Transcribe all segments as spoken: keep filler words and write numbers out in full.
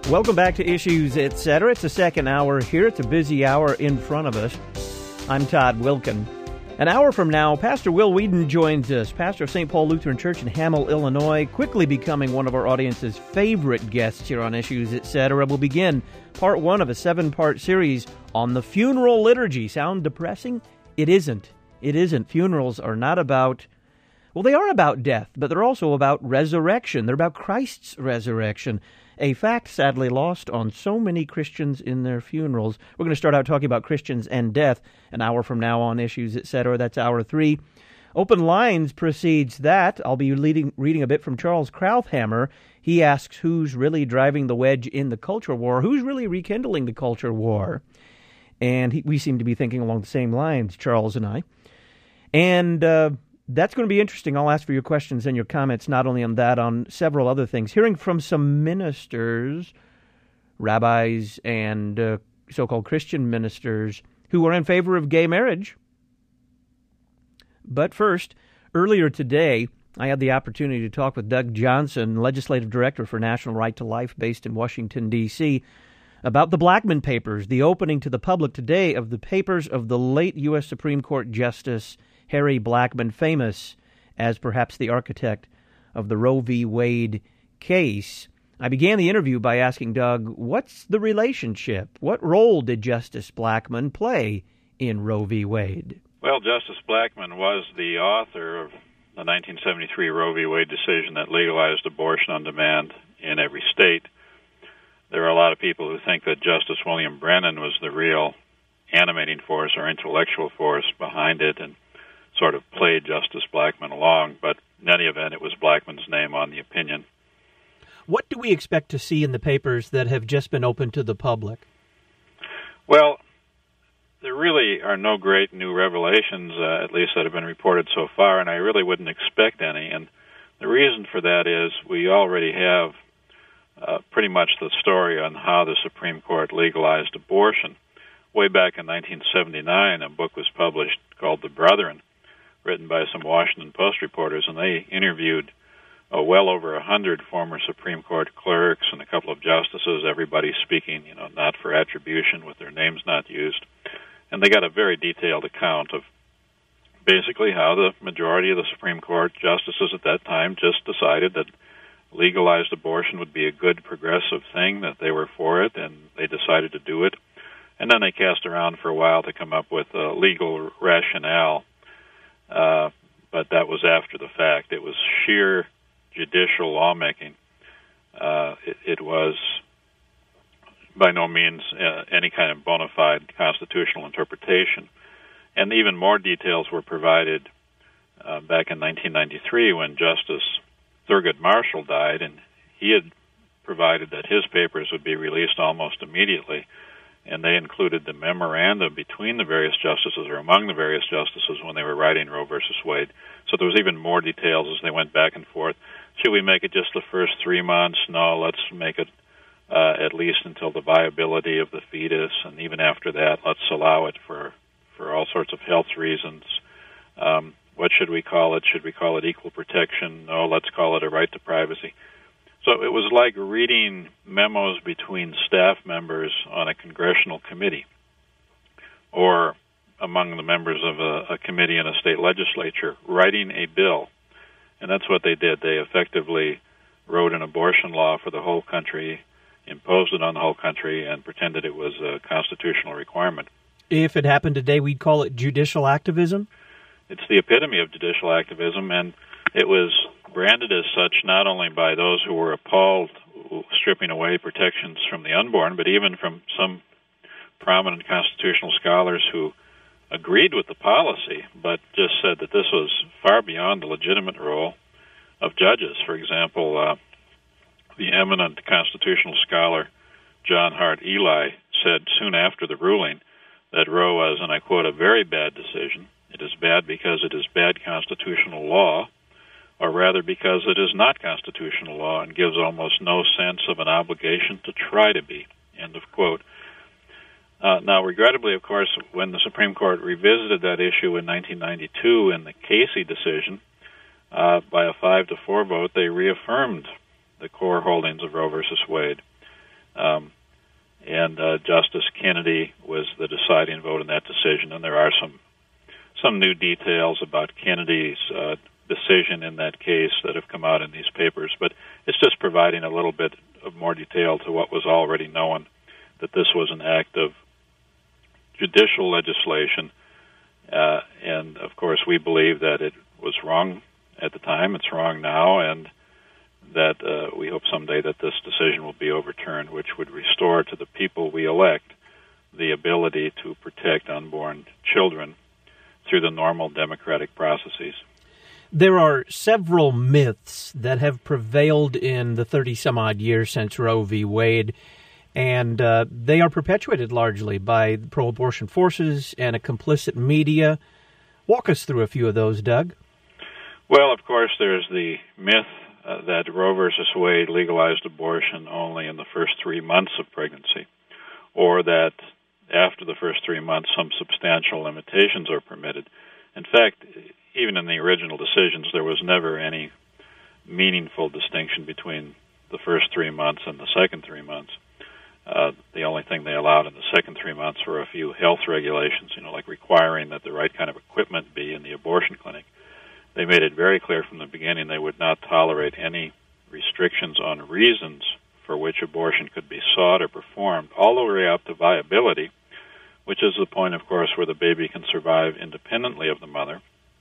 Welcome back to Issues, et cetera. It's the second hour here. It's a busy hour in front of us. I'm Todd Wilken. An hour from now, Pastor Will Whedon joins us, pastor of Saint Paul Lutheran Church in Hamel, Illinois, quickly becoming one of our audience's favorite guests here on Issues, et cetera. We'll begin part one of a seven-part series on the funeral liturgy. Sound depressing? It isn't. It isn't. Funerals are not about, well, they are about death, but they're also about resurrection. They're about Christ's resurrection. A fact sadly lost on so many Christians in their funerals. We're going to start out talking about Christians and death an hour from now on Issues, et cetera. That's hour three. Open Lines precedes that. I'll be leading, reading a bit from Charles Krauthammer. He asks who's really driving the wedge in the culture war, who's really rekindling the culture war. And he, we seem to be thinking along the same lines, Charles and I. And uh, that's going to be interesting. I'll ask for your questions and your comments, not only on that, on several other things. Hearing from some ministers, rabbis, and uh, so-called Christian ministers who are in favor of gay marriage. But first, earlier today, I had the opportunity to talk with Doug Johnson, Legislative Director for National Right to Life based in Washington, D C, about the Blackmun Papers, the opening to the public today of the papers of the late U S Supreme Court Justice Harry Blackmun, famous as perhaps the architect of the Roe v. Wade case. I began the interview by asking Doug, what's the relationship? What role did Justice Blackmun play in Roe v. Wade? Well, Justice Blackmun was the author of the nineteen seventy-three Roe v. Wade decision that legalized abortion on demand in every state. There are a lot of people who think that Justice William Brennan was the real animating force or intellectual force behind it and sort of played Justice Blackmun along, but in any event, it was Blackmun's name on the opinion. What do we expect to see in the papers that have just been opened to the public? Well, there really are no great new revelations, uh, at least that have been reported so far, and I really wouldn't expect any. And the reason for that is we already have uh, pretty much the story on how the Supreme Court legalized abortion. Way back in nineteen seventy-nine, a book was published called The Brethren, written by some Washington Post reporters, and they interviewed uh, well over a hundred former Supreme Court clerks and a couple of justices, everybody speaking, you know, not for attribution, with their names not used. And they got a very detailed account of basically how the majority of the Supreme Court justices at that time just decided that legalized abortion would be a good progressive thing, that they were for it, and they decided to do it. And then they cast around for a while to come up with a legal rationale. Uh, but that was after the fact. It was sheer judicial lawmaking. Uh, it, it was by no means uh, any kind of bona fide constitutional interpretation. And even more details were provided uh, back in nineteen ninety-three when Justice Thurgood Marshall died, and he had provided that his papers would be released almost immediately. And they included the memoranda between the various justices or among the various justices when they were writing Roe versus Wade. So there was even more details as they went back and forth. Should we make it just the first three months? No, let's make it uh, at least until the viability of the fetus, and even after that, let's allow it for, for all sorts of health reasons. Um, what should we call it? Should we call it equal protection? No, let's call it a right to privacy. So it was like reading memos between staff members on a congressional committee or among the members of a, a committee in a state legislature writing a bill. And that's what they did. They effectively wrote an abortion law for the whole country, imposed it on the whole country, and pretended it was a constitutional requirement. If it happened today, we'd call it judicial activism? It's the epitome of judicial activism, and it was branded as such not only by those who were appalled, stripping away protections from the unborn, but even from some prominent constitutional scholars who agreed with the policy, but just said that this was far beyond the legitimate role of judges. For example, uh, the eminent constitutional scholar John Hart Ely said soon after the ruling that Roe was, and I quote, a very bad decision. It is bad because it is bad constitutional law, or rather because it is not constitutional law and gives almost no sense of an obligation to try to be, end of quote. Uh, now, regrettably, of course, when the Supreme Court revisited that issue in nineteen ninety-two in the Casey decision, uh, by a five to four vote, they reaffirmed the core holdings of Roe versus Wade. Um, and uh, Justice Kennedy was the deciding vote in that decision, and there are some some new details about Kennedy's uh, decision in that case that have come out in these papers, but it's just providing a little bit of more detail to what was already known, that this was an act of judicial legislation, uh, and of course we believe that it was wrong at the time, it's wrong now, and that uh, we hope someday that this decision will be overturned, which would restore to the people we elect the ability to protect unborn children through the normal democratic processes. There are several myths that have prevailed in the thirty-some-odd years since Roe v. Wade, and uh, they are perpetuated largely by pro-abortion forces and a complicit media. Walk us through a few of those, Doug. Well, of course, there's the myth uh, that Roe versus Wade legalized abortion only in the first three months of pregnancy, or that after the first three months some substantial limitations are permitted. In fact, even in the original decisions, there was never any meaningful distinction between the first three months and the second three months. Uh, the only thing they allowed in the second three months were a few health regulations, you know, like requiring that the right kind of equipment be in the abortion clinic. They made it very clear from the beginning they would not tolerate any restrictions on reasons for which abortion could be sought or performed, all the way up to viability, which is the point, of course, where the baby can survive independently of the mother.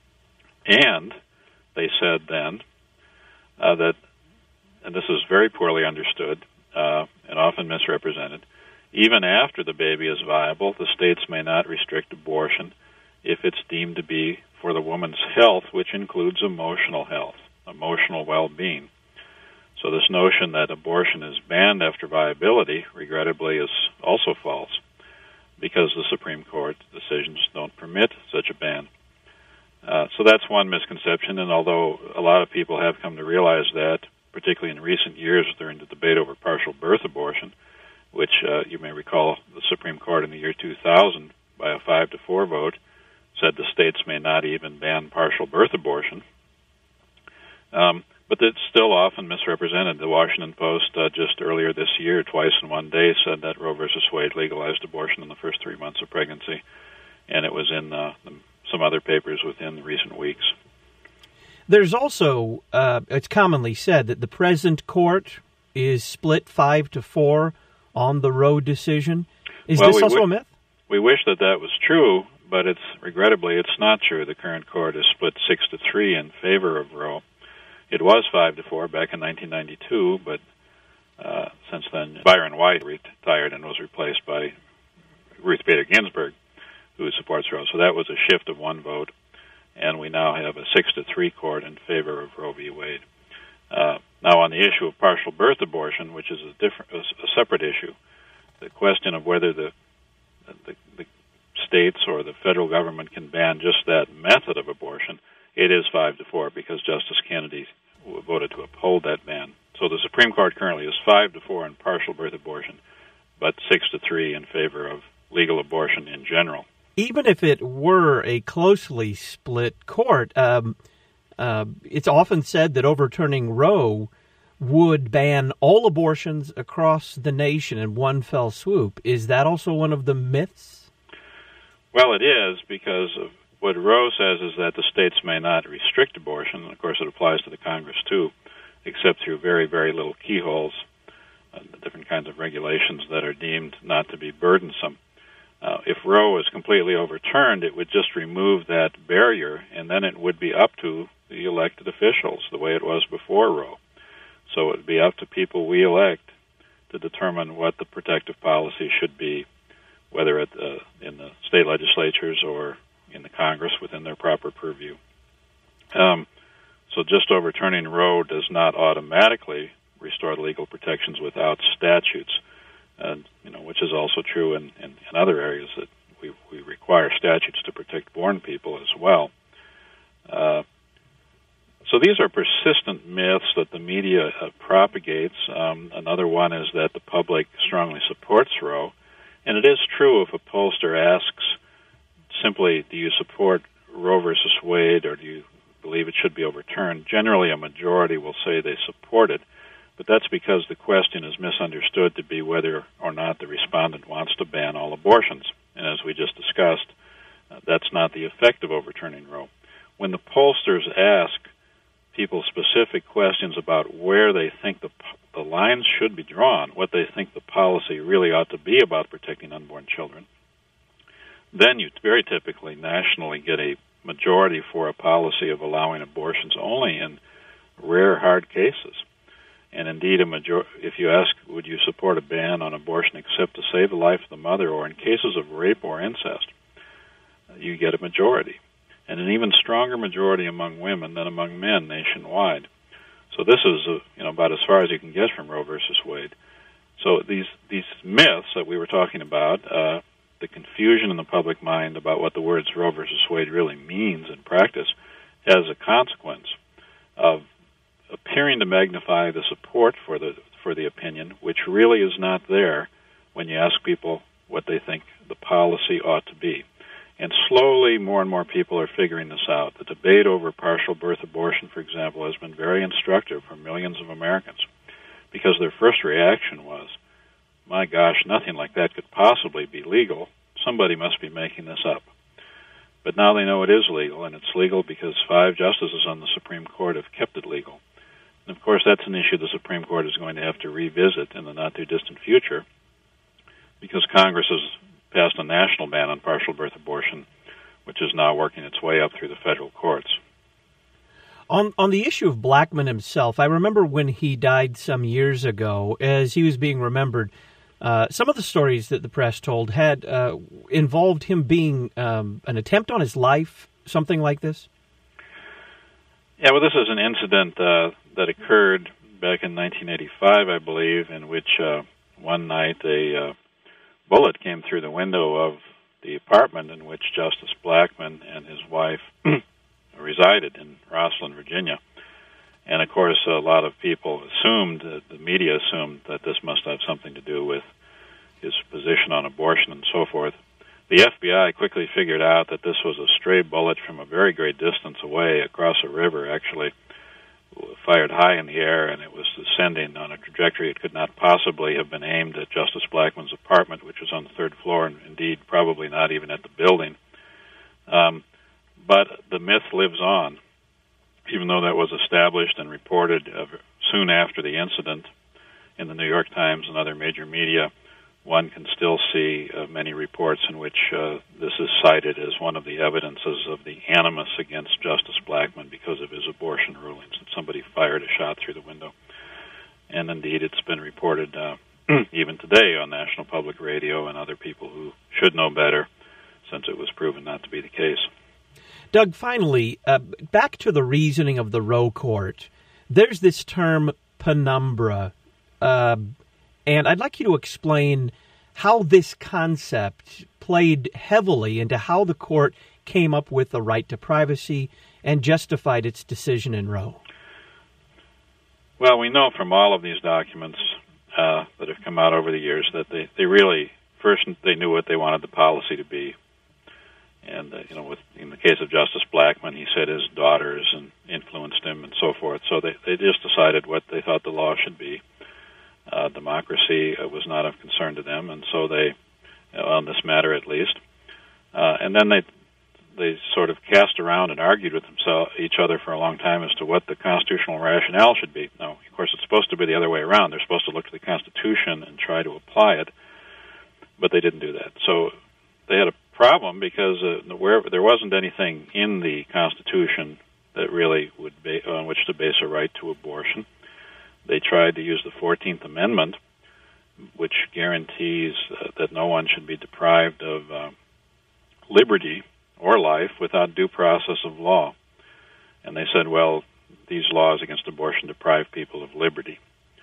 And they said then uh, that, and this is very poorly understood uh, and often misrepresented, even after the baby is viable, the states may not restrict abortion if it's deemed to be for the woman's health, which includes emotional health, emotional well-being. So this notion that abortion is banned after viability, regrettably, is also false, because the Supreme Court decisions don't permit such a ban. Uh, so that's one misconception, and although a lot of people have come to realize that, particularly in recent years during the debate over partial birth abortion, which uh, you may recall the Supreme Court in the year two thousand, by a five to four vote, said the states may not even ban partial birth abortion. Um, but it's still often misrepresented. The Washington Post uh, just earlier this year, twice in one day, said that Roe versus Wade legalized abortion in the first three months of pregnancy, and it was in uh, some other papers within recent weeks. There's also, uh, it's commonly said that the present court is split five to four on the Roe decision. Is well, this also w- a myth? We wish that that was true, but it's regrettably it's not true. The current court is split six to three in favor of Roe. It was five to four back in nineteen ninety-two, but uh, since then Byron White retired and was replaced by Ruth Bader Ginsburg, who supports Roe. So that was a shift of one vote, and we now have a six to three court in favor of Roe v. Wade. Uh, now, on the issue of partial birth abortion, which is a different, a, a separate issue, the question of whether the, the the states or the federal government can ban just that method of abortion, it is five to four because Justice Kennedy voted to uphold that ban. So the Supreme Court currently is five to four in partial birth abortion, but six to three in favor of legal abortion in general. Even if it were a closely split court, um, uh, it's often said that overturning Roe would ban all abortions across the nation in one fell swoop. Is that also one of the myths? Well, it is, because of what Roe says is that the states may not restrict abortion, and of course it applies to the Congress too, except through very, very little keyholes, uh, different kinds of regulations that are deemed not to be burdensome. Uh, if Roe is completely overturned, it would just remove that barrier, and then it would be up to the elected officials, the way it was before Roe. So it would be up to people we elect to determine what the protective policy should be, whether it, uh, in the state legislatures or in the Congress within their proper purview. Um, so just overturning Roe does not automatically restore legal protections without statutes. Uh, you know, which is also true in, in, in other areas that we, we require statutes to protect born people as well. Uh, so these are persistent myths that the media uh, propagates. Um, another one is that the public strongly supports Roe. And it is true if a pollster asks simply, do you support Roe versus Wade or do you believe it should be overturned? Generally, a majority will say they support it. but that's because the question is misunderstood to be whether or not the respondent wants to ban all abortions. And as we just discussed, uh, that's not the effect of overturning Roe. When the pollsters ask people specific questions about where they think the, the lines should be drawn, what they think the policy really ought to be about protecting unborn children, then you very typically nationally get a majority for a policy of allowing abortions only in rare, hard cases. And indeed, a major- if you ask, would you support a ban on abortion except to save the life of the mother or in cases of rape or incest, you get a majority. And an even stronger majority among women than among men nationwide. So this is uh, you know about as far as you can get from Roe versus Wade. So these these myths that we were talking about, uh, the confusion in the public mind about what the words Roe versus Wade really means in practice, has a consequence of appearing to magnify the support for the for the opinion, which really is not there when you ask people what they think the policy ought to be. And slowly, more and more people are figuring this out. The debate over partial birth abortion, for example, has been very instructive for millions of Americans, because their first reaction was, my gosh, nothing like that could possibly be legal. Somebody must be making this up. But now they know it is legal, and it's legal because five justices on the Supreme Court have kept it legal. And of course, that's an issue the Supreme Court is going to have to revisit in the not-too-distant future, because Congress has passed a national ban on partial birth abortion, which is now working its way up through the federal courts. On on the issue of Blackmun himself, I remember when he died some years ago, as he was being remembered, uh, some of the stories that the press told had uh, involved him being um, an attempt on his life, something like this? Yeah, well, this is an incident uh, that occurred back in nineteen eighty-five, I believe, in which uh, one night a uh, bullet came through the window of the apartment in which Justice Blackmun and his wife resided in Rosslyn, Virginia. And, of course, a lot of people assumed, uh, the media assumed, that this must have something to do with his position on abortion and so forth. The F B I quickly figured out that this was a stray bullet from a very great distance away across a river, actually fired high in the air, and it was descending on a trajectory. It could not possibly have been aimed at Justice Blackmun's apartment, which was on the third floor, and indeed probably not even at the building. Um, but the myth lives on, even though that was established and reported uh, soon after the incident in the New York Times and other major media. One can still see uh, many reports in which uh, this is cited as one of the evidences of the animus against Justice Blackmun because of his abortion rulings, that somebody fired a shot through the window. And indeed, it's been reported uh, even today on National Public Radio and other people who should know better, since it was proven not to be the case. Doug, finally, uh, back to the reasoning of the Roe Court. There's this term penumbra, uh, and I'd like you to explain how this concept played heavily into how the court came up with the right to privacy and justified its decision in Roe. Well, we know from all of these documents uh, that have come out over the years that they, they really, first, they knew what they wanted the policy to be. And, uh, you know, with, in the case of Justice Blackmun, he said his daughters and influenced him and so forth. So they, they just decided what they thought the law should be. Uh, democracy uh, was not of concern to them, and so they, uh, on this matter at least, uh, and then they they sort of cast around and argued with themselves, each other for a long time as to what the constitutional rationale should be. Now, of course, it's supposed to be the other way around. They're supposed to look to the Constitution and try to apply it, but they didn't do that. So they had a problem because uh, where there wasn't anything in the Constitution that really would be on which to base a right to abortion. They tried to use the fourteenth Amendment, which guarantees uh, that no one should be deprived of uh, liberty or life without due process of law. And they said, well, these laws against abortion deprive people of liberty.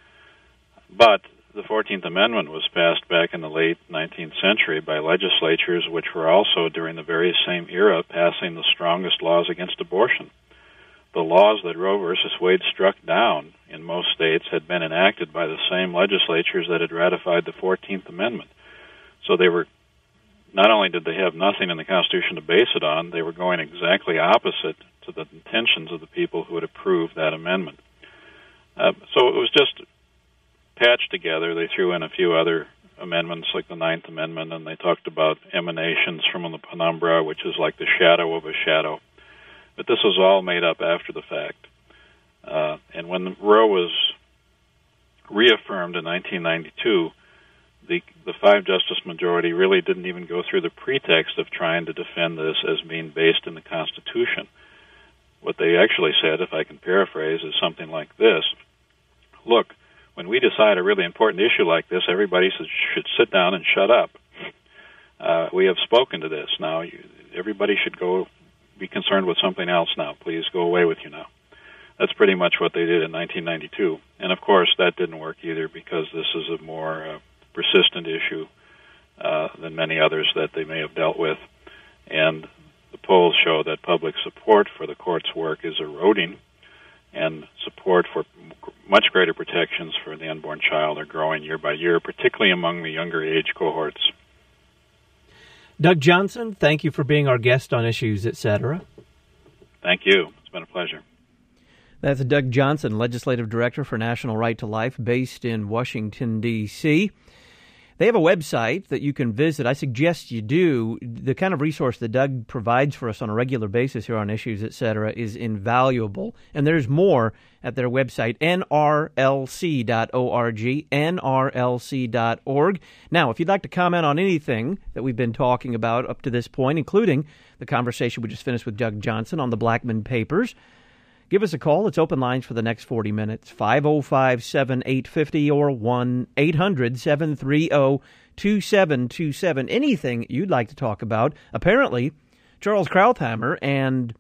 But the fourteenth Amendment was passed back in the late nineteenth century by legislatures which were also, during the very same era, passing the strongest laws against abortion. The laws that Roe versus Wade struck down in most states had been enacted by the same legislatures that had ratified the fourteenth Amendment. So they were, not only did they have nothing in the Constitution to base it on, they were going exactly opposite to the intentions of the people who had approved that amendment. Uh, so it was just patched together. They threw in a few other amendments like the Ninth Amendment, and they talked about emanations from the penumbra, which is like the shadow of a shadow. But this was all made up after the fact. Uh, and when Roe was reaffirmed in nineteen ninety-two, the the five-justice majority really didn't even go through the pretext of trying to defend this as being based in the Constitution. What they actually said, if I can paraphrase, is something like this. Look, when we decide a really important issue like this, everybody should sit down and shut up. Uh, we have spoken to this. Now, you, everybody should go be concerned with something else now. Please go away with you now. That's pretty much what they did in nineteen ninety-two. And, of course, that didn't work either because this is a more uh, persistent issue uh, than many others that they may have dealt with. And the polls show that public support for the court's work is eroding, and support for much greater protections for the unborn child are growing year by year, particularly among the younger age cohorts. Doug Johnson, thank you for being our guest on Issues, et cetera. Thank you. It's been a pleasure. That's Doug Johnson, Legislative Director for National Right to Life, based in Washington, D C They have a website that you can visit. I suggest you do. The kind of resource that Doug provides for us on a regular basis here on Issues, et cetera, is invaluable. And there's more at their website, N R L C dot org, N R L C dot org. Now, if you'd like to comment on anything that we've been talking about up to this point, including the conversation we just finished with Doug Johnson on the Blackmun Papers, give us a call. It's open lines for the next forty minutes, five oh five, seven eight five oh or one eight hundred, seven three oh, two seven two seven. Anything you'd like to talk about. Apparently, Charles Krauthammer and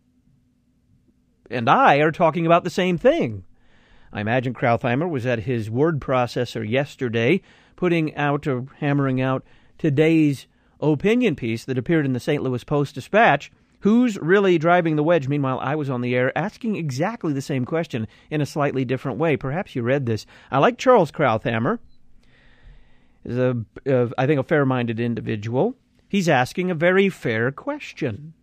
and I are talking about the same thing. I imagine Krauthammer was at his word processor yesterday, putting out or hammering out today's opinion piece that appeared in the Saint Louis Post-Dispatch. Who's really driving the wedge? Meanwhile, I was on the air asking exactly the same question in a slightly different way. Perhaps you read this. I like Charles Krauthammer. He's a, uh, I think, a fair-minded individual. He's asking a very fair question.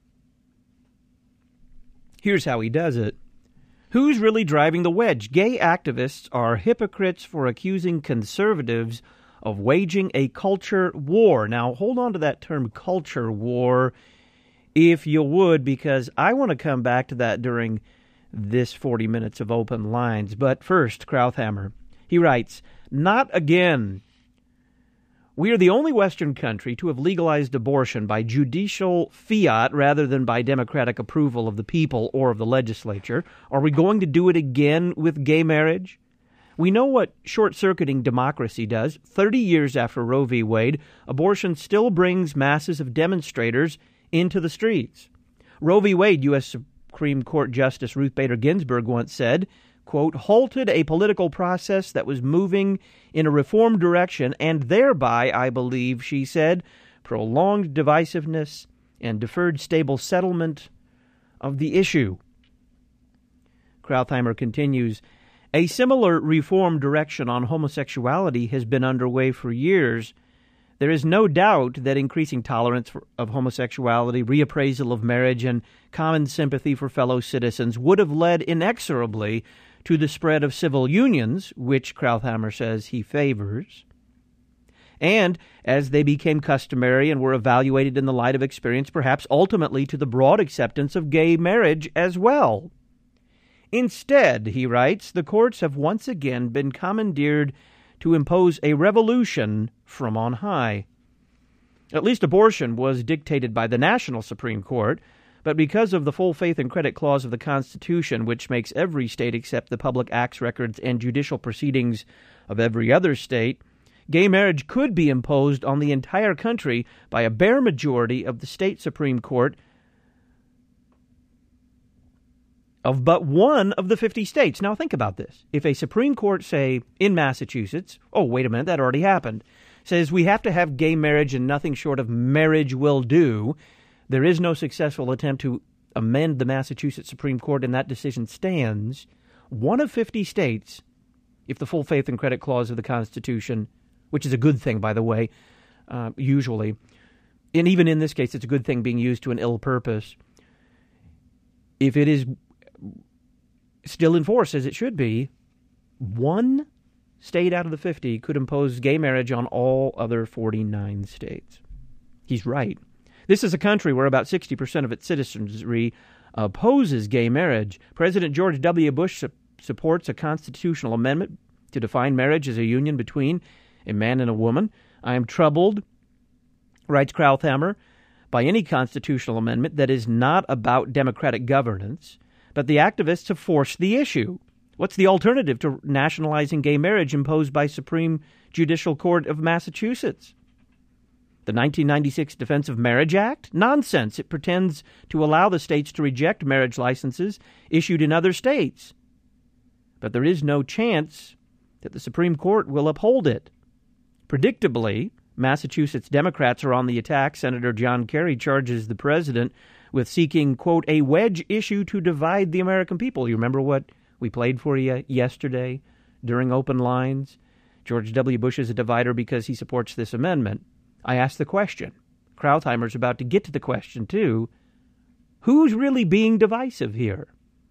Here's how he does it. Who's really driving the wedge? Gay activists are hypocrites for accusing conservatives of waging a culture war. Now, hold on to that term, culture war, if you would, because I want to come back to that during this forty minutes of open lines. But first, Krauthammer. He writes, "Not again. We are the only Western country to have legalized abortion by judicial fiat rather than by democratic approval of the people or of the legislature. Are we going to do it again with gay marriage? We know what short-circuiting democracy does. Thirty years after Roe v. Wade, abortion still brings masses of demonstrators into the streets. Roe v. Wade, U S Supreme Court Justice Ruth Bader Ginsburg once said, quote, halted a political process that was moving in a reform direction and thereby, I believe, she said, prolonged divisiveness and deferred stable settlement of the issue." Krauthammer continues, "A similar reform direction on homosexuality has been underway for years. There is no doubt that increasing tolerance of homosexuality, reappraisal of marriage, and common sympathy for fellow citizens would have led inexorably to the spread of civil unions, which Krauthammer says he favors. And as they became customary and were evaluated in the light of experience, perhaps ultimately to the broad acceptance of gay marriage as well. Instead," he writes, "the courts have once again been commandeered to impose a revolution from on high. At least abortion was dictated by the national Supreme Court, but because of the full faith and credit clause of the Constitution, which makes every state accept the public acts records and judicial proceedings of every other state, gay marriage could be imposed on the entire country by a bare majority of the state Supreme Court of but one of the fifty states. Now think about this. If a Supreme Court, say, in Massachusetts, oh, wait a minute, that already happened, says we have to have gay marriage and nothing short of marriage will do, there is no successful attempt to amend the Massachusetts Supreme Court, and that decision stands. One of fifty states, if the full faith and credit clause of the Constitution, which is a good thing, by the way, uh, usually, and even in this case, it's a good thing being used to an ill purpose. If it is still in force, as it should be, one state out of the fifty could impose gay marriage on all other forty-nine states. He's right. This is a country where about sixty percent of its citizenry opposes gay marriage. President George W. Bush su- supports a constitutional amendment to define marriage as a union between a man and a woman. I am troubled, writes Krauthammer, by any constitutional amendment that is not about democratic governance, but the activists have forced the issue. What's the alternative to nationalizing gay marriage imposed by Supreme Judicial Court of Massachusetts? The nineteen ninety-six Defense of Marriage Act? Nonsense. It pretends to allow the states to reject marriage licenses issued in other states. But there is no chance that the Supreme Court will uphold it. Predictably, Massachusetts Democrats are on the attack. Senator John Kerry charges the president with seeking, quote, a wedge issue to divide the American people. You remember what we played for you yesterday during Open Lines? George W. Bush is a divider because he supports this amendment. I asked the question. Krauthammer's about to get to the question, too. Who's really being divisive here?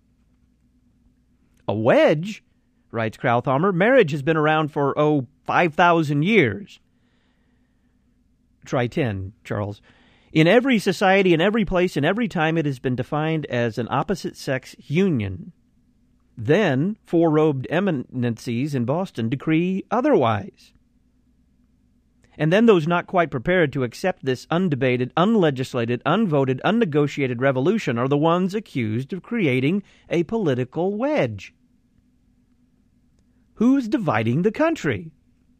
A wedge, writes Krauthammer. Marriage has been around for, oh, five thousand years. Try ten, Charles. In every society, in every place, in every time, it has been defined as an opposite-sex union. Then, four-robed eminencies in Boston decree otherwise. And then those not quite prepared to accept this undebated, unlegislated, unvoted, unnegotiated revolution are the ones accused of creating a political wedge. Who's dividing the country?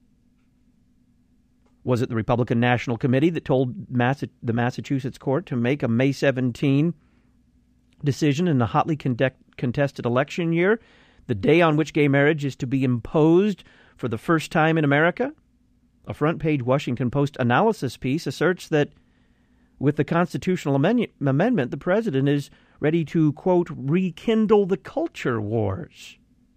Was it the Republican National Committee that told Massa- the Massachusetts court to make a May seventeenth decision in a hotly conduct- contested election year, the day on which gay marriage is to be imposed for the first time in America? A front-page Washington Post analysis piece asserts that with the constitutional amend- amendment, the president is ready to, quote, rekindle the culture wars.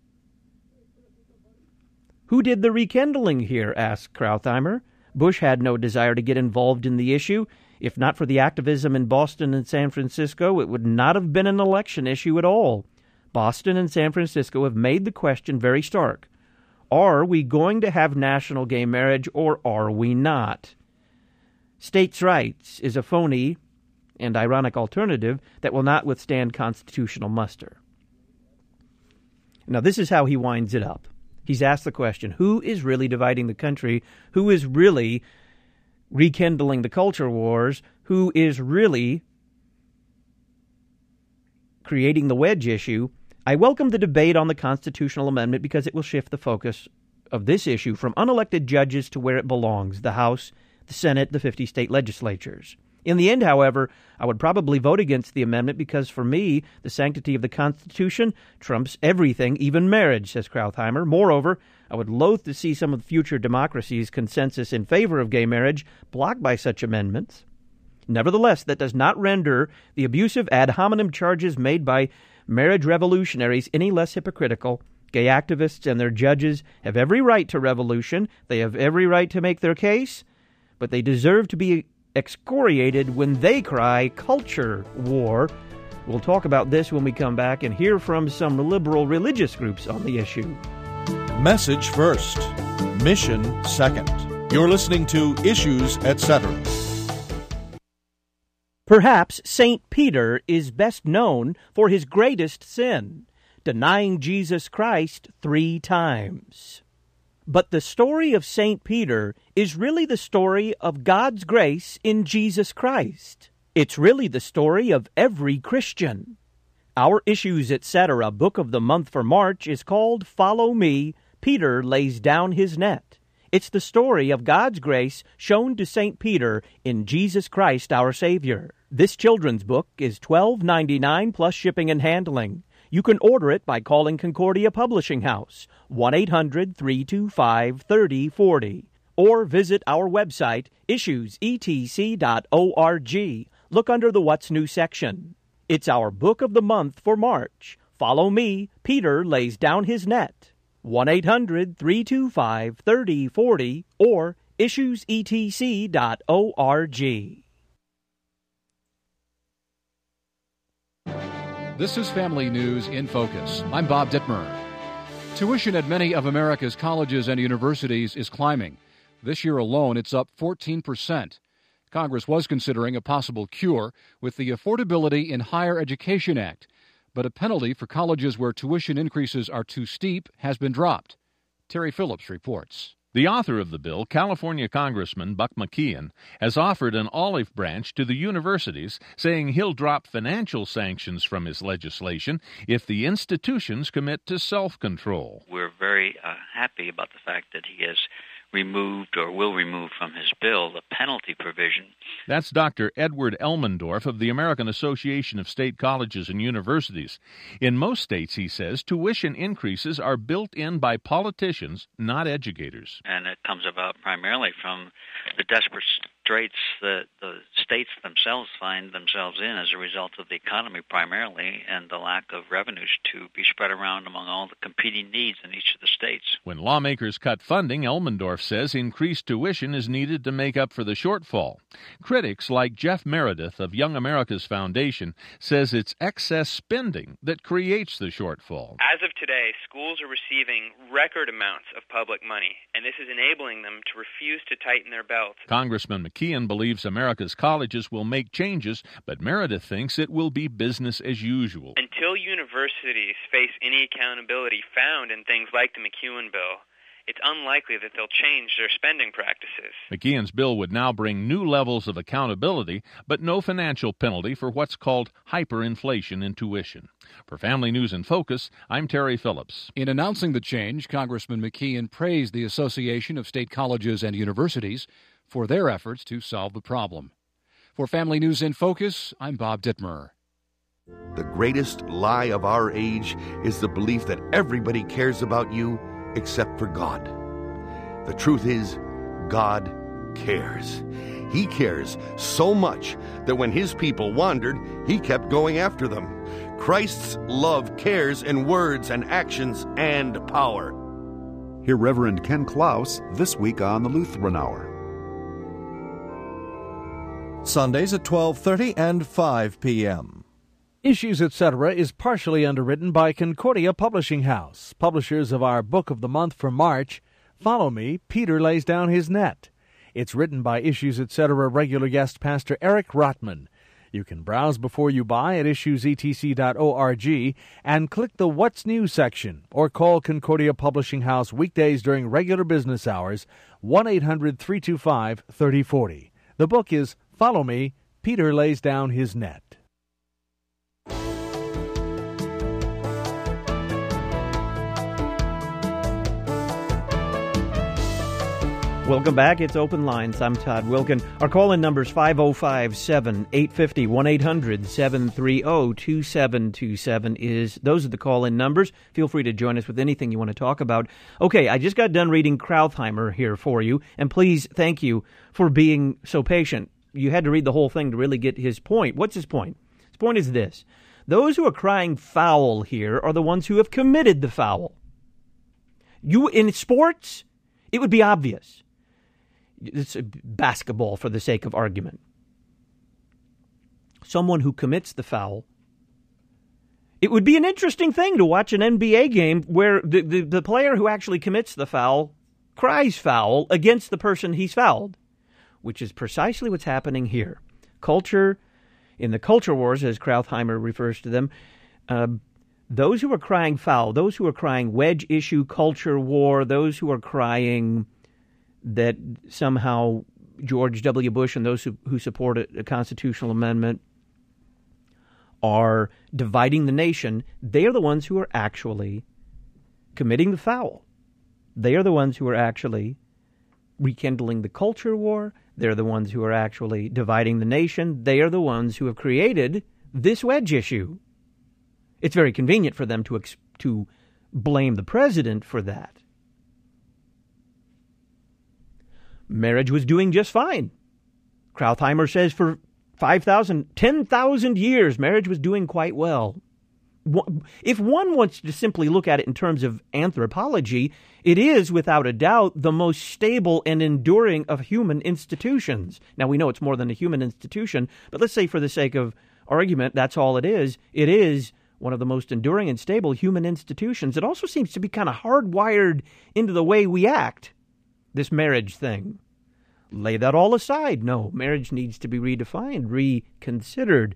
Who did the rekindling here, asked Krauthammer. Bush had no desire to get involved in the issue. If not for the activism in Boston and San Francisco, it would not have been an election issue at all. Boston and San Francisco have made the question very stark. Are we going to have national gay marriage or are we not? States' rights is a phony and ironic alternative that will not withstand constitutional muster. Now, this is how he winds it up. He's asked the question, who is really dividing the country? Who is really rekindling the culture wars? Who is really creating the wedge issue? I welcome the debate on the constitutional amendment because it will shift the focus of this issue from unelected judges to where it belongs, the House, the Senate, the fifty state legislatures. In the end, however, I would probably vote against the amendment because, for me, the sanctity of the Constitution trumps everything, even marriage, says Krauthammer. Moreover, I would loathe to see some of the future democracies' consensus in favor of gay marriage blocked by such amendments. Nevertheless, that does not render the abusive ad hominem charges made by marriage revolutionaries any less hypocritical. Gay activists and their judges have every right to revolution. They have every right to make their case, but they deserve to be excoriated when they cry culture war. We'll talk about this when we come back and hear from some liberal religious groups on the issue. Message first, mission second. You're listening to Issues, et cetera. Perhaps Saint Peter is best known for his greatest sin, denying Jesus Christ three times. But the story of Saint Peter is really the story of God's grace in Jesus Christ. It's really the story of every Christian. Our Issues, et cetera. book of the month for March is called Follow Me, Peter Lays Down His Net. It's the story of God's grace shown to Saint Peter in Jesus Christ our Savior. This children's book is twelve dollars and ninety-nine cents plus shipping and handling. You can order it by calling Concordia Publishing House, one eight hundred, three two five, three oh four oh, or visit our website, issues e t c dot org. Look under the What's New section. It's our book of the month for March. Follow Me, Peter Lays Down His Net. one eight hundred, three two five, three oh four oh or issues e t c dot org. This is Family News in Focus. I'm Bob Dittmer. Tuition at many of America's colleges and universities is climbing. This year alone, it's up fourteen percent. Congress was considering a possible cure with the Affordability in Higher Education Act, but a penalty for colleges where tuition increases are too steep has been dropped. Terry Phillips reports. The author of the bill, California Congressman Buck McKeon, has offered an olive branch to the universities, saying he'll drop financial sanctions from his legislation if the institutions commit to self-control. We're very uh, happy about the fact that he has removed or will remove from his bill the penalty provision. That's Doctor Edward Elmendorf of the American Association of State Colleges and Universities. In most states, he says, tuition increases are built in by politicians, not educators. And it comes about primarily from the desperate straits that the states themselves find themselves in as a result of the economy primarily and the lack of revenues to be spread around among all the competing needs in each of the states. When lawmakers cut funding, Elmendorf says increased tuition is needed to make up for the shortfall. Critics like Jeff Meredith of Young America's Foundation says it's excess spending that creates the shortfall. As of today, schools are receiving record amounts of public money, and this is enabling them to refuse to tighten their belts. Congressman McKeon believes America's colleges will make changes, but Meredith thinks it will be business as usual. Until universities face any accountability found in things like the McEwen bill, it's unlikely that they'll change their spending practices. McKeon's bill would now bring new levels of accountability, but no financial penalty for what's called hyperinflation in tuition. For Family News in Focus, I'm Terry Phillips. In announcing the change, Congressman McKeon praised the Association of State Colleges and Universities for their efforts to solve the problem. For Family News in Focus, I'm Bob Dittmer. The greatest lie of our age is the belief that everybody cares about you except for God. The truth is, God cares. He cares so much that when his people wandered, he kept going after them. Christ's love cares in words and actions and power. Hear Reverend Ken Klaus this week on the Lutheran Hour. Sundays at twelve thirty and five p.m. Issues, et cetera is partially underwritten by Concordia Publishing House, publishers of our Book of the Month for March, Follow Me, Peter Lays Down His Net. It's written by Issues, et cetera regular guest Pastor Eric Rotman. You can browse before you buy at issues e t c dot org and click the What's New section, or call Concordia Publishing House weekdays during regular business hours, one eight hundred three two five three oh four oh. The book is Follow Me, Peter Lays Down His Net. Welcome back. It's Open Lines. I'm Todd Wilken. Our call-in number is five oh five, seven eight five oh, one eight hundred seven three oh two seven two seven. Is those are the call-in numbers. Feel free to join us with anything you want to talk about. Okay, I just got done reading Krautheimer here for you, and please, thank you for being so patient. You had to read the whole thing to really get his point. What's his point? His point is this. Those who are crying foul here are the ones who have committed the foul. You, in sports, it would be obvious. It's basketball for the sake of argument. Someone who commits the foul. It would be an interesting thing to watch an N B A game where the, the, the player who actually commits the foul cries foul against the person he's fouled, which is precisely what's happening here. Culture, in the culture wars, as Krautheimer refers to them, uh, those who are crying foul, those who are crying wedge issue culture war, those who are crying that somehow George W. Bush and those who, who support a, a constitutional amendment are dividing the nation, they are the ones who are actually committing the foul. They are the ones who are actually rekindling the culture war. They're the ones who are actually dividing the nation. They are the ones who have created this wedge issue. It's very convenient for them to ex- to blame the president for that. Marriage was doing just fine. Krautheimer says for five thousand, ten thousand years, marriage was doing quite well. If one wants to simply look at it in terms of anthropology, it is, without a doubt, the most stable and enduring of human institutions. Now, we know it's more than a human institution, but let's say for the sake of argument, that's all it is. It is one of the most enduring and stable human institutions. It also seems to be kind of hardwired into the way we act, this marriage thing. Lay that all aside. No, marriage needs to be redefined, reconsidered.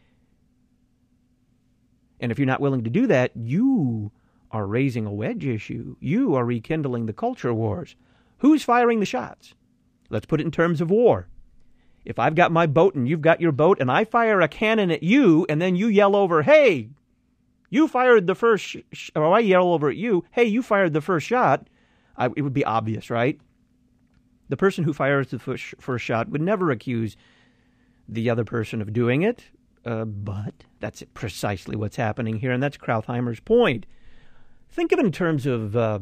And if you're not willing to do that, you are raising a wedge issue. You are rekindling the culture wars. Who's firing the shots? Let's put it in terms of war. If I've got my boat and you've got your boat and I fire a cannon at you and then you yell over, hey, you fired the first, sh-, sh-, or I yell over at you, hey, you fired the first shot, I, it would be obvious, right? The person who fires the first, first shot would never accuse the other person of doing it, uh, but that's precisely what's happening here, and that's Krautheimer's point. Think of it in terms of... Uh,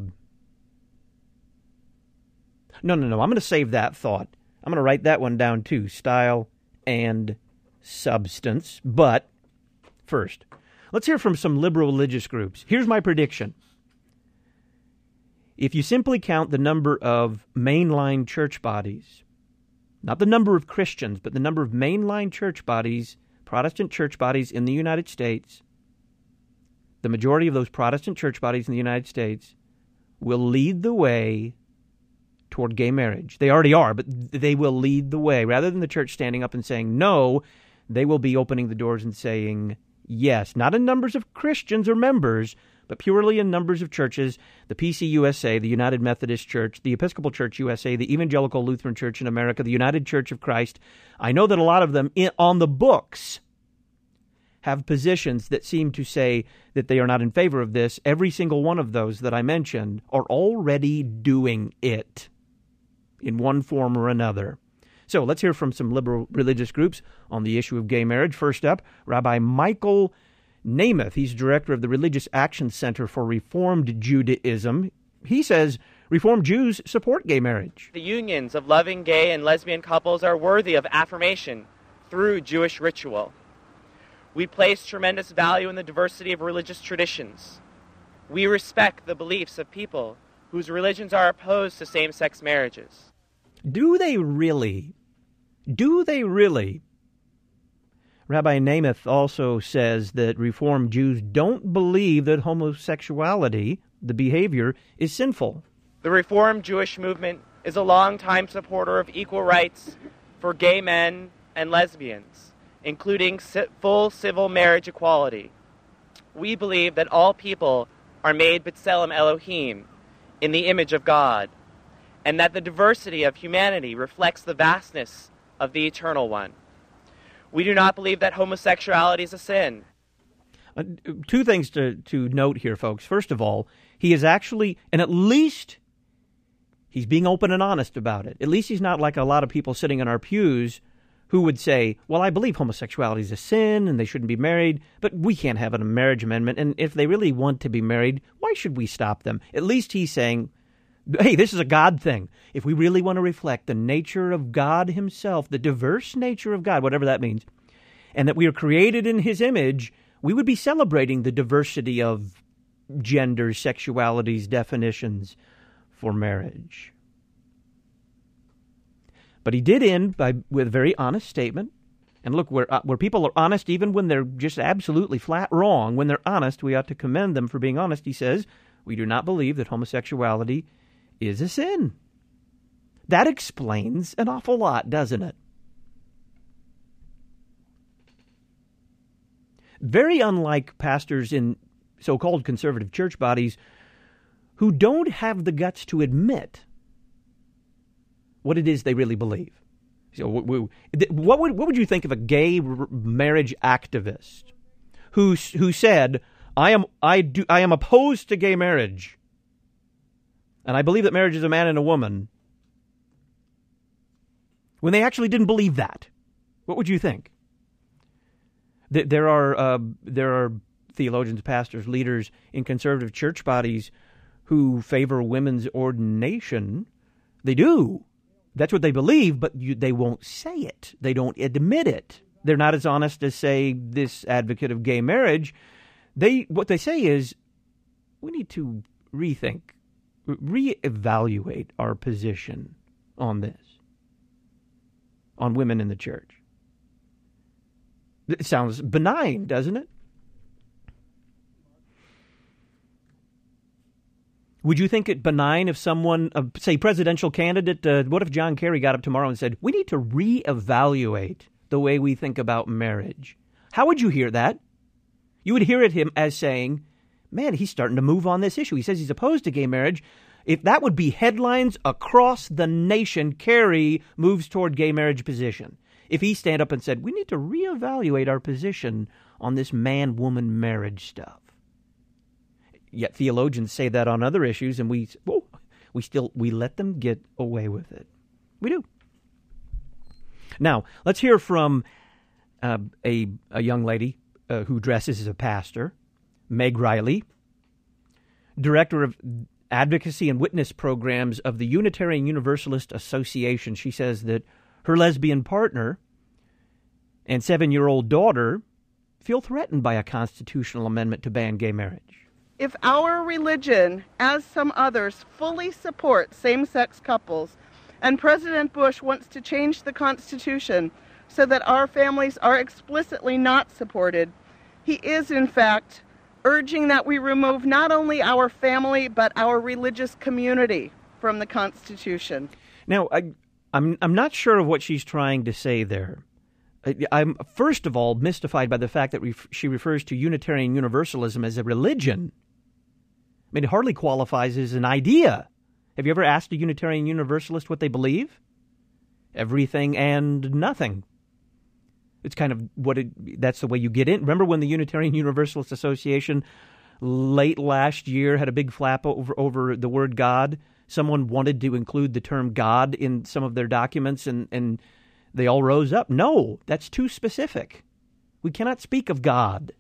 no, no, no, I'm going to save that thought. I'm going to write that one down too, style and substance. But first, let's hear from some liberal religious groups. Here's my prediction. If you simply count the number of mainline church bodies, not the number of Christians, but the number of mainline church bodies, Protestant church bodies in the United States, the majority of those Protestant church bodies in the United States will lead the way toward gay marriage. They already are, but they will lead the way. Rather than the church standing up and saying no, they will be opening the doors and saying yes. Not in numbers of Christians or members, but purely in numbers of churches. The P C U S A, the United Methodist Church, the Episcopal Church U S A, the Evangelical Lutheran Church in America, the United Church of Christ. I know that a lot of them in, on the books have positions that seem to say that they are not in favor of this. Every single one of those that I mentioned are already doing it in one form or another. So let's hear from some liberal religious groups on the issue of gay marriage. First up, Rabbi Michael Namath. He's director of the Religious Action Center for Reformed Judaism. He says Reformed Jews support gay marriage. The unions of loving gay and lesbian couples are worthy of affirmation through Jewish ritual. We place tremendous value in the diversity of religious traditions. We respect the beliefs of people whose religions are opposed to same-sex marriages. Do they really? Do they really? Rabbi Namath also says that Reformed Jews don't believe that homosexuality, the behavior, is sinful. The Reformed Jewish movement is a longtime supporter of equal rights for gay men and lesbians, including full civil marriage equality. We believe that all people are made B'Tselem Elohim, in the image of God, and that the diversity of humanity reflects the vastness of the Eternal One. We do not believe that homosexuality is a sin. Uh, two things to, to note here, folks. First of all, he is actually, and at least he's being open and honest about it. At least he's not like a lot of people sitting in our pews who would say, well, I believe homosexuality is a sin and they shouldn't be married, but we can't have a marriage amendment. And if they really want to be married, why should we stop them? At least he's saying, hey, this is a God thing. If we really want to reflect the nature of God himself, the diverse nature of God, whatever that means, and that we are created in his image, we would be celebrating the diversity of genders, sexualities, definitions for marriage. But he did end by with a very honest statement. And look, where, uh, where people are honest, even when they're just absolutely flat wrong, when they're honest, we ought to commend them for being honest. He says, we do not believe that homosexuality is a sin. That explains an awful lot, doesn't it? Very unlike pastors in so-called conservative church bodies who don't have the guts to admit what it is they really believe. So, what would what would you think of a gay marriage activist who who said, "I am I do I am opposed to gay marriage, and I believe that marriage is a man and a woman," when they actually didn't believe that? What would you think? There are uh, there are theologians, pastors, leaders in conservative church bodies who favor women's ordination. They do. That's what they believe, but you, they won't say it. They don't admit it. They're not as honest as, say, this advocate of gay marriage. They what they say is, we need to rethink, reevaluate our position on this, on women in the church. It sounds benign, doesn't it? Would you think it benign if someone, uh, say, presidential candidate, uh, what if John Kerry got up tomorrow and said, we need to reevaluate the way we think about marriage? How would you hear that? You would hear it him as saying, man, he's starting to move on this issue. He says he's opposed to gay marriage. If that would be headlines across the nation, Kerry moves toward gay marriage position. If he stand up and said, we need to reevaluate our position on this man-woman marriage stuff. Yet theologians say that on other issues, and we whoa, we still we let them get away with it. We do. Now, let's hear from uh, a a young lady uh, who dresses as a pastor, Meg Riley, director of advocacy and witness programs of the Unitarian Universalist Association. She says that her lesbian partner and seven-year-old daughter feel threatened by a constitutional amendment to ban gay marriage. If our religion, as some others, fully supports same-sex couples, and President Bush wants to change the Constitution so that our families are explicitly not supported, he is, in fact, urging that we remove not only our family but our religious community from the Constitution. Now, I, I'm I'm not sure of what she's trying to say there. I'm first of all mystified by the fact that ref- she refers to Unitarian Universalism as a religion. I mean, it hardly qualifies as an idea. Have you ever asked a Unitarian Universalist what they believe? Everything and nothing. It's kind of what it, that's the way you get in. Remember when the Unitarian Universalist Association late last year had a big flap over, over the word God? Someone wanted to include the term God in some of their documents, and, and they all rose up. No, that's too specific. We cannot speak of God.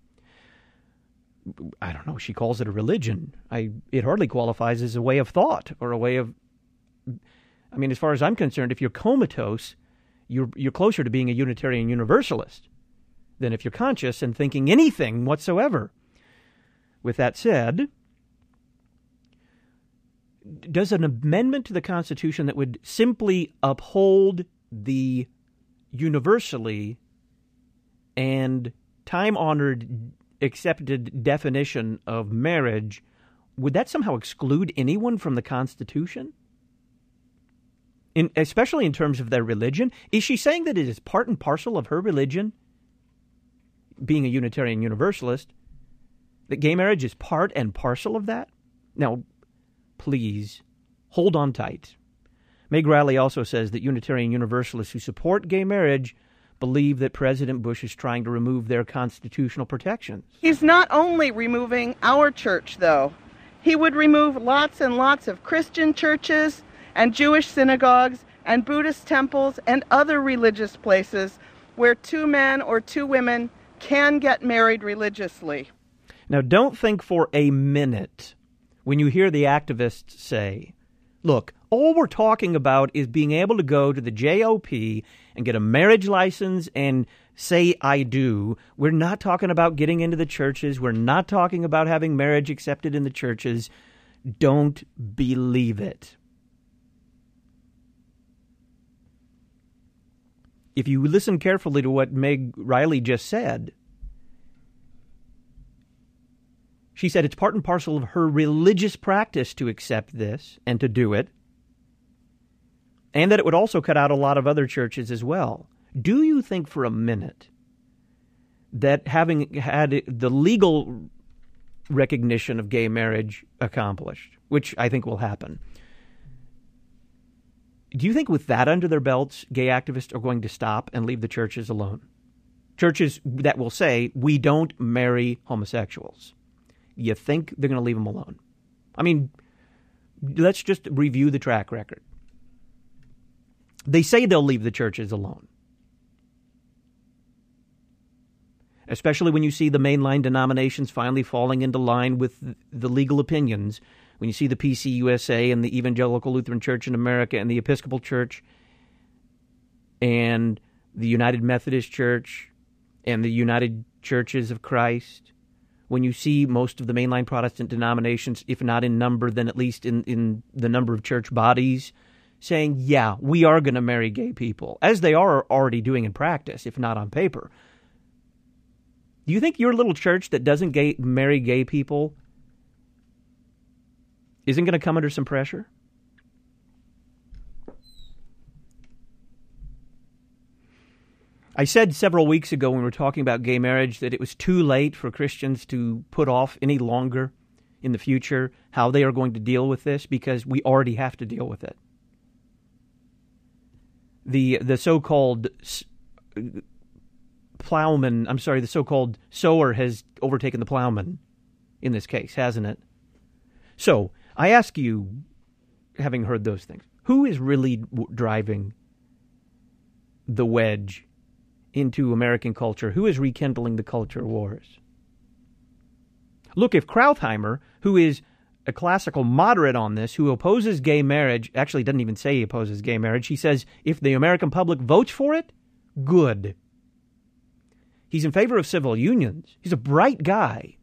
I don't know, she calls it a religion. I it hardly qualifies as a way of thought or a way of... I mean, as far as I'm concerned, if you're comatose, you're you're closer to being a Unitarian Universalist than if you're conscious and thinking anything whatsoever. With that said, does an amendment to the Constitution that would simply uphold the universally and time-honored accepted definition of marriage, would that somehow exclude anyone from the Constitution? In, especially in terms of their religion? Is she saying that it is part and parcel of her religion, being a Unitarian Universalist, that gay marriage is part and parcel of that? Now, please, hold on tight. Meg Riley also says that Unitarian Universalists who support gay marriage believe that President Bush is trying to remove their constitutional protections. He's not only removing our church, though. He would remove lots and lots of Christian churches and Jewish synagogues and Buddhist temples and other religious places where two men or two women can get married religiously. Now, don't think for a minute when you hear the activists say, look, all we're talking about is being able to go to the J O P and get a marriage license and say I do. We're not talking about getting into the churches. We're not talking about having marriage accepted in the churches. Don't believe it. If you listen carefully to what Meg Riley just said, she said it's part and parcel of her religious practice to accept this and to do it, and that it would also cut out a lot of other churches as well. Do you think for a minute that having had the legal recognition of gay marriage accomplished, which I think will happen, do you think with that under their belts, gay activists are going to stop and leave the churches alone? Churches that will say, we don't marry homosexuals. You think they're going to leave them alone? I mean, let's just review the track record. They say they'll leave the churches alone. Especially when you see the mainline denominations finally falling into line with the legal opinions. When you see the P C U S A and the Evangelical Lutheran Church in America and the Episcopal Church and the United Methodist Church and the United Churches of Christ. When you see most of the mainline Protestant denominations, if not in number, then at least in, in the number of church bodies, saying, yeah, we are going to marry gay people, as they are already doing in practice, if not on paper. Do you think your little church that doesn't gay, marry gay people isn't going to come under some pressure? I said several weeks ago when we were talking about gay marriage that it was too late for Christians to put off any longer in the future how they are going to deal with this, because we already have to deal with it. The the so-called plowman, I'm sorry, the so-called sower has overtaken the plowman in this case, hasn't it? So, I ask you, having heard those things, who is really w- driving the wedge into American culture? Who is rekindling the culture wars? Look, if Krautheimer, who is a classical moderate on this, who opposes gay marriage, actually doesn't even say he opposes gay marriage, he says if the American public votes for it, good. He's in favor of civil unions. He's a bright guy.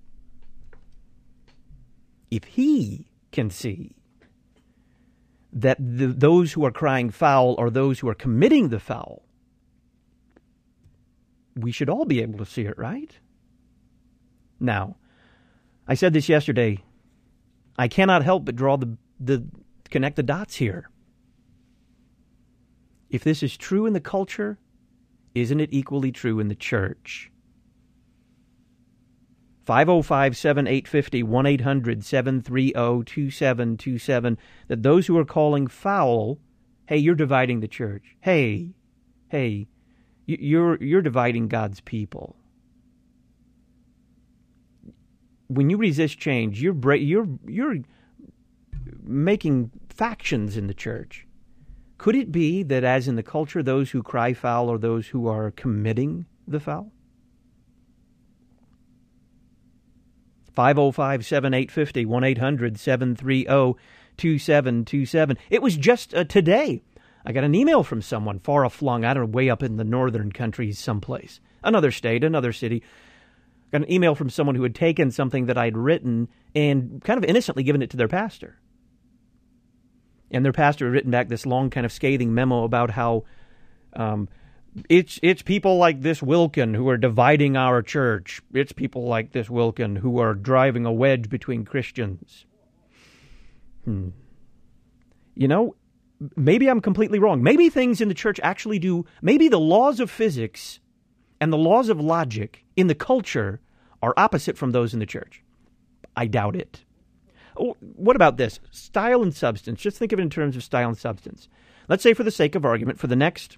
If he can see that the, those who are crying foul are those who are committing the foul, we should all be able to see it, right? Now, I said this yesterday. I cannot help but draw the, the connect the dots here. If this is true in the culture, isn't it equally true in the church? five oh five, seven eight five oh, one eight hundred, seven three oh, two seven two seven, that those who are calling foul, hey, you're dividing the church. Hey, hey, you're you're dividing God's people. When you resist change, you're bra- you're you're making factions in the church. Could it be that, as in the culture, those who cry foul are those who are committing the foul? five oh five, seven eight five oh, one eight hundred, seven three oh, two seven two seven. It was just uh, today. I got an email from someone far aflung, I don't know, way up in the northern countries someplace. Another state, another city. Got an email from someone who had taken something that I'd written and kind of innocently given it to their pastor. And their pastor had written back this long kind of scathing memo about how um, it's it's people like this Wilkin who are dividing our church. It's people like this Wilkin who are driving a wedge between Christians. Hmm. You know, maybe I'm completely wrong. Maybe things in the church actually do, maybe the laws of physics and the laws of logic in the culture are opposite from those in the church. I doubt it. Oh, what about this? Style and substance. Just think of it in terms of style and substance. Let's say, for the sake of argument, for the next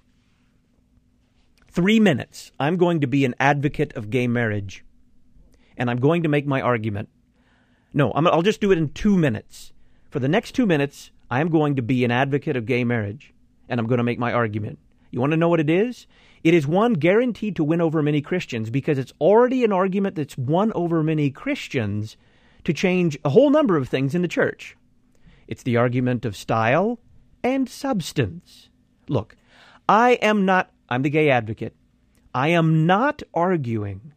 three minutes, I'm going to be an advocate of gay marriage, and I'm going to make my argument. No, I'm, I'll just do it in two minutes. For the next two minutes, I'm going to be an advocate of gay marriage, and I'm going to make my argument. You want to know what it is? It is one guaranteed to win over many Christians, because it's already an argument that's won over many Christians to change a whole number of things in the church. It's the argument of style and substance. Look, I am not, I'm the gay advocate. I am not arguing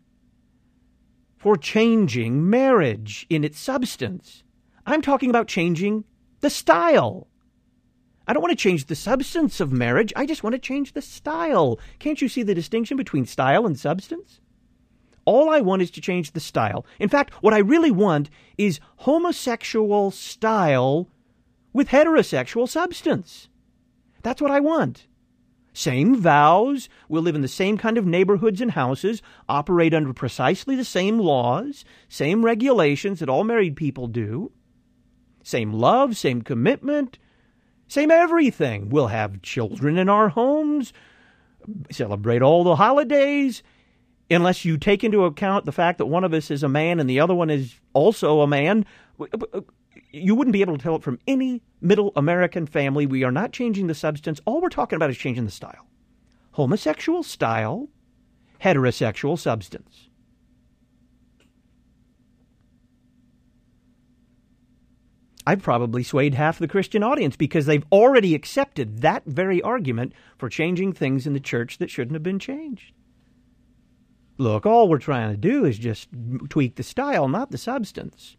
for changing marriage in its substance. I'm talking about changing the style. I don't want to change the substance of marriage. I just want to change the style. Can't you see the distinction between style and substance? All I want is to change the style. In fact, what I really want is homosexual style with heterosexual substance. That's what I want. Same vows, we'll live in the same kind of neighborhoods and houses, operate under precisely the same laws, same regulations that all married people do, same love, same commitment, same everything. We'll have children in our homes, celebrate all the holidays, unless you take into account the fact that one of us is a man and the other one is also a man. You wouldn't be able to tell it from any middle American family. We are not changing the substance. All we're talking about is changing the style. Homosexual style, heterosexual substance. I've probably swayed half the Christian audience because they've already accepted that very argument for changing things in the church that shouldn't have been changed. Look, all we're trying to do is just tweak the style, not the substance.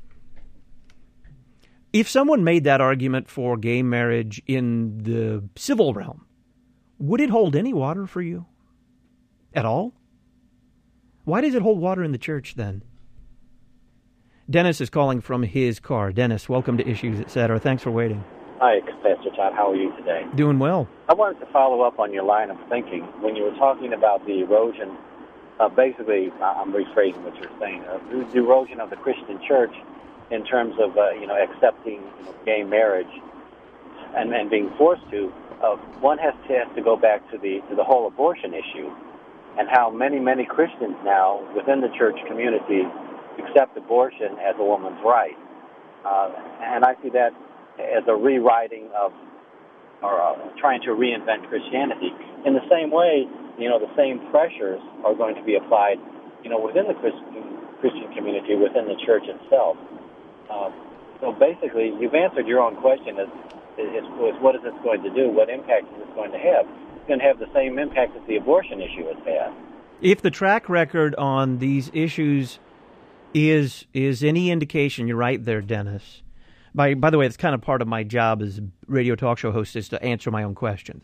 If someone made that argument for gay marriage in the civil realm, would it hold any water for you? At all? Why does it hold water in the church then? Dennis is calling from his car. Dennis, welcome to Issues, et cetera. Thanks for waiting. Hi, Pastor Todd. How are you today? Doing well. I wanted to follow up on your line of thinking. When you were talking about the erosion, uh, basically, I'm rephrasing what you're saying, uh, the erosion of the Christian church in terms of, uh, you know, accepting you know, gay marriage and, and being forced to, uh, one has to, has to go back to the to the whole abortion issue and how many, many Christians now within the church community accept abortion as a woman's right. Uh, and I see that as a rewriting of, or uh, trying to reinvent Christianity. In the same way, you know, the same pressures are going to be applied, you know, within the Christian, Christian community, within the church itself. Uh, so basically, you've answered your own question as, is, is what is this going to do? What impact is this going to have? It's going to have the same impact that the abortion issue has had. If the track record on these issues is is any indication, you're right there, Dennis. By by the way, it's kind of part of my job as a radio talk show host is to answer my own questions.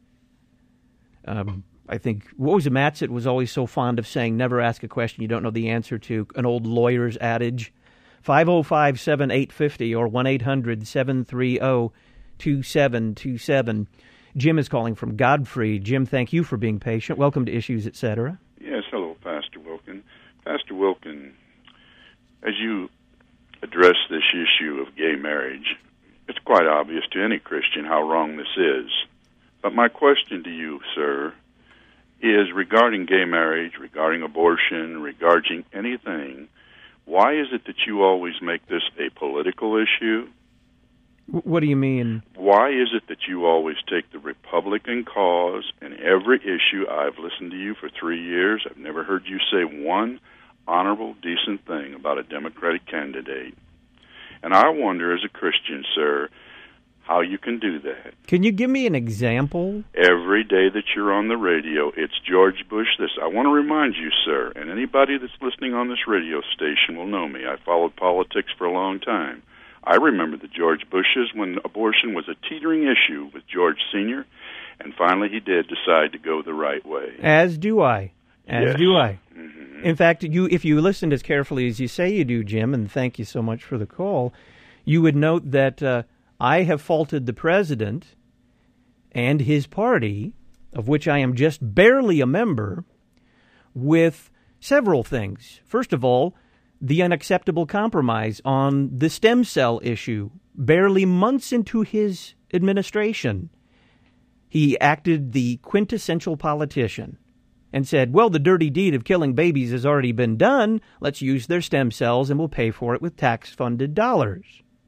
Um, I think, what was it, Mattson was always so fond of saying, never ask a question you don't know the answer to, an old lawyer's adage. five oh five, seven eight five oh or one eight hundred, seven three oh, two seven two seven. Jim is calling from Godfrey. Jim, thank you for being patient. Welcome to Issues, et cetera. Yes, hello, Pastor Wilkin. Pastor Wilkin, as you address this issue of gay marriage, it's quite obvious to any Christian how wrong this is. But my question to you, sir, is regarding gay marriage, regarding abortion, regarding anything, why is it that you always make this a political issue? What do you mean? Why is it that you always take the Republican cause in every issue? I've listened to you for three years. I've never heard you say one honorable, decent thing about a Democratic candidate. And I wonder, as a Christian, sir, how you can do that. Can you give me an example? Every day that you're on the radio, it's George Bush this. I want to remind you, sir, and anybody that's listening on this radio station will know me. I followed politics for a long time. I remember the George Bushes when abortion was a teetering issue with George Senior, and finally he did decide to go the right way. As do I. As yes. do I. Mm-hmm. In fact, you if you listened as carefully as you say you do, Jim, and thank you so much for the call, you would note that uh, I have faulted the president and his party, of which I am just barely a member, with several things. First of all, the unacceptable compromise on the stem cell issue. Barely months into his administration, he acted the quintessential politician and said, well, the dirty deed of killing babies has already been done. Let's use their stem cells and we'll pay for it with tax-funded dollars.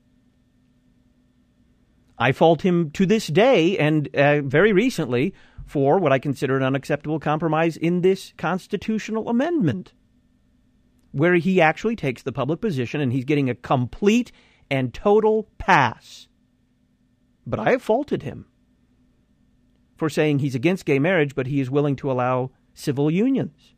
I fault him to this day and uh, very recently for what I consider an unacceptable compromise in this constitutional amendment, where he actually takes the public position and he's getting a complete and total pass. But I have faulted him for saying he's against gay marriage, but he is willing to allow civil unions.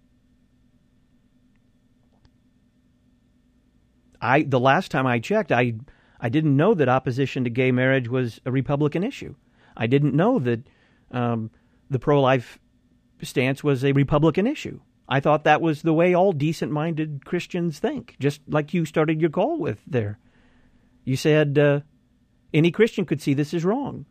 I the last time I checked, I I didn't know that opposition to gay marriage was a Republican issue. I didn't know that um, the pro-life stance was a Republican issue. I thought that was the way all decent-minded Christians think, just like you started your call with there. You said uh, any Christian could see this is wrong.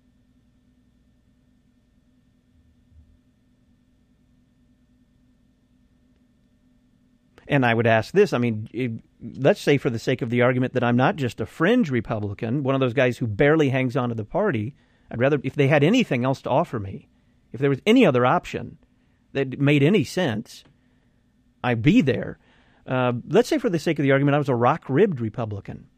And I would ask this, I mean, it, let's say for the sake of the argument that I'm not just a fringe Republican, one of those guys who barely hangs on to the party. I'd rather, if they had anything else to offer me, if there was any other option that made any sense, I'd be there. Uh, let's say for the sake of the argument I was a rock-ribbed Republican,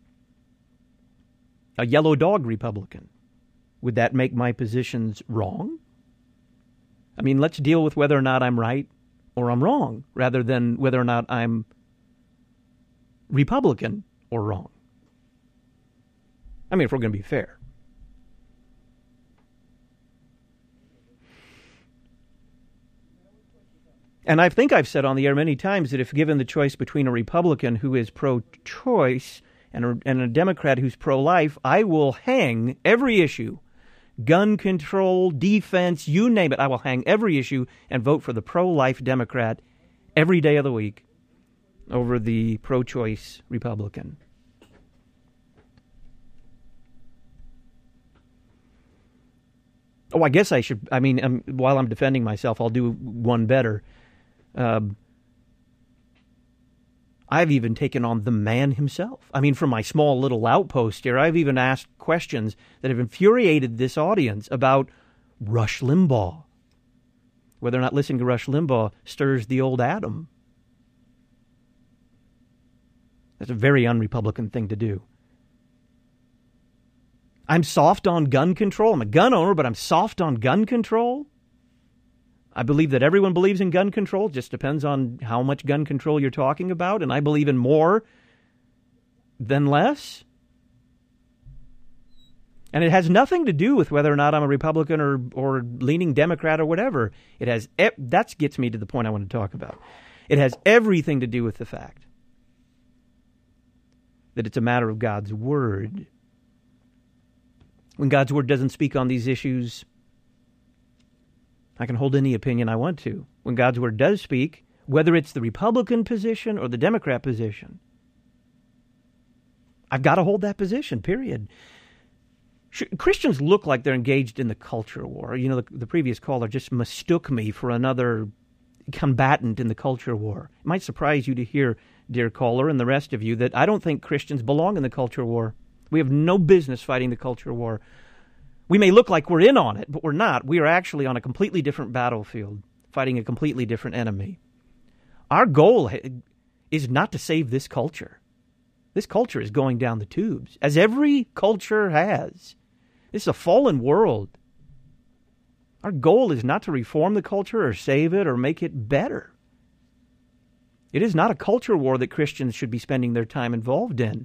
a yellow dog Republican. Would that make my positions wrong? I mean, let's deal with whether or not I'm right or I'm wrong, rather than whether or not I'm Republican or wrong. I mean, if we're going to be fair. And I think I've said on the air many times that if given the choice between a Republican who is pro-choice and a, and a Democrat who's pro-life, I will hang every issue, gun control, defense, you name it, I will hang every issue and vote for the pro-life Democrat every day of the week. over the pro-choice Republican. Oh, I guess I should, I mean, um, while I'm defending myself, I'll do one better. Um, I've even taken on the man himself. I mean, from my small little outpost here, I've even asked questions that have infuriated this audience about Rush Limbaugh. Whether or not listening to Rush Limbaugh stirs the old Adam. That's a very un-Republican thing to do. I'm soft on gun control. I'm a gun owner, but I'm soft on gun control. I believe that everyone believes in gun control. It just depends on how much gun control you're talking about. And I believe in more than less. And it has nothing to do with whether or not I'm a Republican or, or leaning Democrat or whatever. It has, that gets me to the point I want to talk about. It has everything to do with the fact that it's a matter of God's Word. When God's Word doesn't speak on these issues, I can hold any opinion I want to. When God's Word does speak, whether it's the Republican position or the Democrat position, I've got to hold that position, period. Christians look like they're engaged in the culture war. You know, the, the previous caller just mistook me for another combatant in the culture war. It might surprise you to hear, dear caller, and the rest of you, that I don't think Christians belong in the culture war. We have no business fighting the culture war. We may look like we're in on it, but we're not. We are actually on a completely different battlefield, fighting a completely different enemy. Our goal is not to save this culture. This culture is going down the tubes, as every culture has. This is a fallen world. Our goal is not to reform the culture or save it or make it better. It is not a culture war that Christians should be spending their time involved in.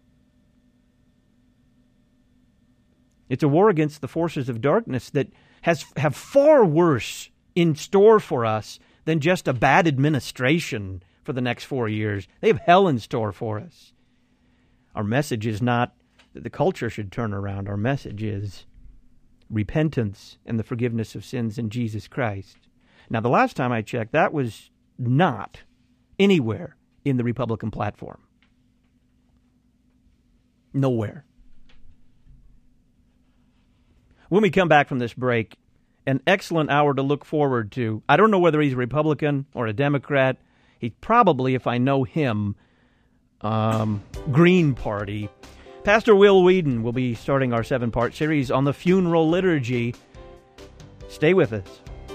It's a war against the forces of darkness that has have far worse in store for us than just a bad administration for the next four years. They have hell in store for us. Our message is not that the culture should turn around. Our message is repentance and the forgiveness of sins in Jesus Christ. Now, the last time I checked, that was not anywhere in the Republican platform. Nowhere. When we come back from this break, an excellent hour to look forward to. I don't know whether he's a Republican or a Democrat. He probably, if I know him, um, Green Party. Pastor Will Weedon will be starting our seven-part series on the funeral liturgy. Stay with us.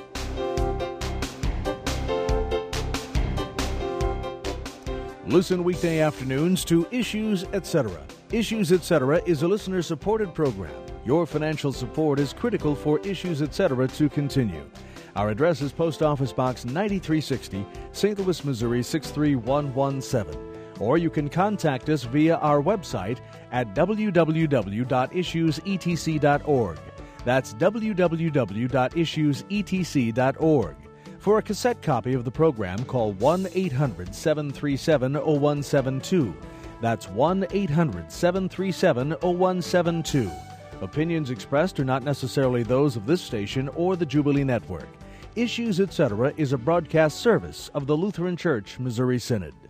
Listen weekday afternoons to Issues, et cetera. Issues, et cetera is a listener-supported program. Your financial support is critical for Issues, et cetera to continue. Our address is Post Office Box ninety-three sixty, Saint Louis, Missouri six three one one seven. Or you can contact us via our website at w w w dot issues e t c dot org. That's w w w dot issues e t c dot org. For a cassette copy of the program, call one eight hundred seven three seven zero one seven two. That's one eight hundred seven three seven zero one seven two. Opinions expressed are not necessarily those of this station or the Jubilee Network. Issues, et cetera is a broadcast service of the Lutheran Church Missouri Synod.